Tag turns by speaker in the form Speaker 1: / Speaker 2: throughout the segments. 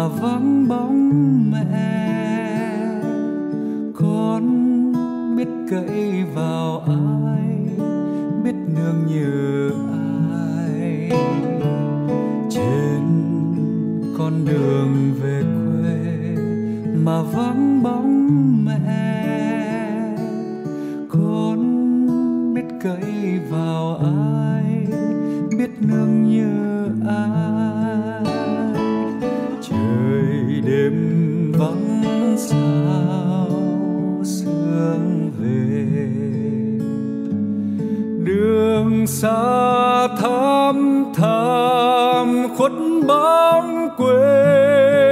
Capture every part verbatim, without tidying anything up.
Speaker 1: vắng bóng mẹ. Con biết cậy vào ai, biết nương nhờ ai. Trên con đường về quê mà vắng bóng mẹ, con biết cậy vào ai, biết nương nhờ ai. Trời đêm vắng sao sương về, đường xa thăm thẳm khuất bóng quê.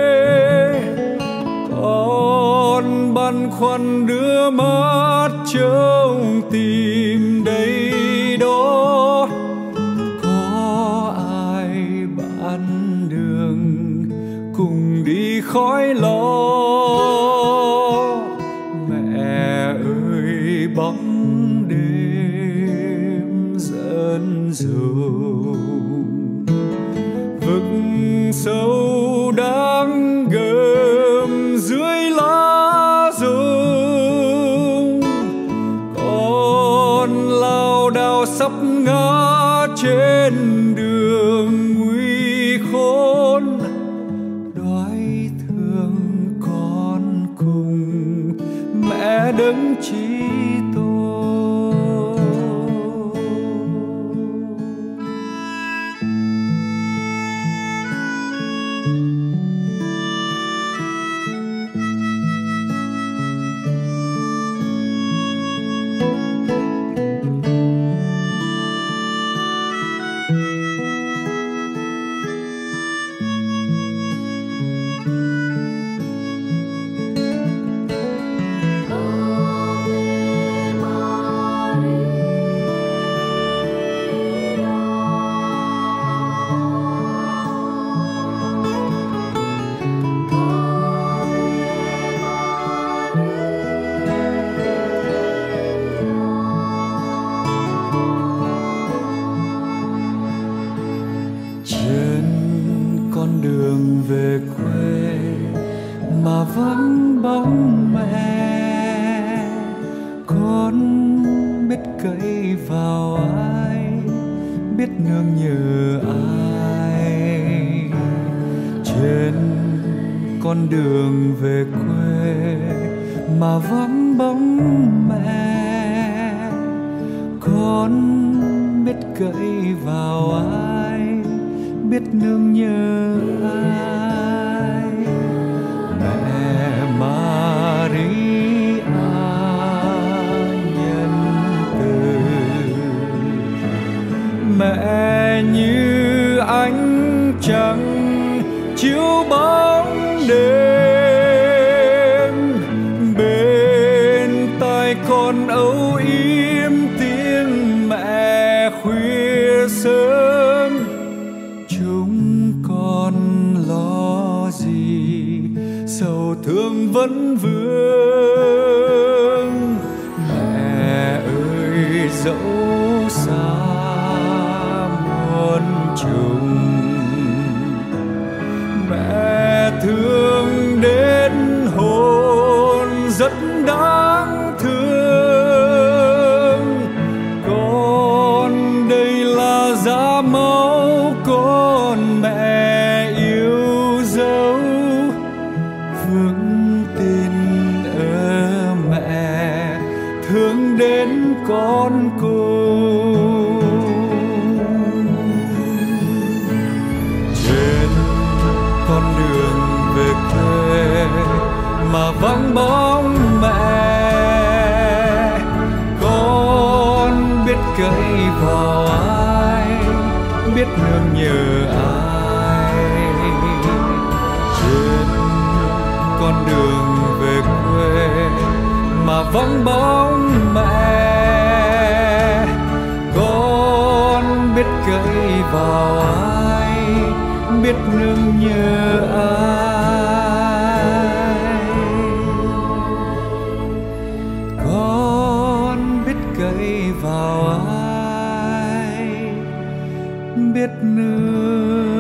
Speaker 1: Con băn khoăn đưa mắt trông tìm đây đó, có ai bạn đường cùng đi khỏi lo. Mẹ ơi bóng đêm dẫn dụ, vực sâu đang gầm dưới lá rụng. Con lao đao sắp ngã trên đường nguy khốn, đoái thương con cùng mẹ đấng chí tôn. Về quê mà vắng bóng mẹ, con biết cậy vào ai, biết nương nhờ ai. Trên con đường về quê mà vắng bóng mẹ, con biết cậy vào ai, biết nương nhờ ai. Mẹ Maria nhân từ, mẹ như ánh trăng chiếu bóng đêm. Bên tai con âu yếm tiếng mẹ khuya sớm. Chúng con lo gì sầu thương vẫn vương. Mẹ ơi dẫu xa muôn trùng, mẹ thương đến hồn rất đáng thương. Con đây là giá máu con mẹ yêu dấu, vững tin ở mẹ thương đến con cùng. Trên con đường về quê mà vắng bóng mẹ, con biết cậy vào ai, biết nương nhờ ai. Trên con đường về quê mà vắng bóng mẹ, con biết cậy vào ai, biết nương nhờ ai. Con biết cậy vào ai, biết nương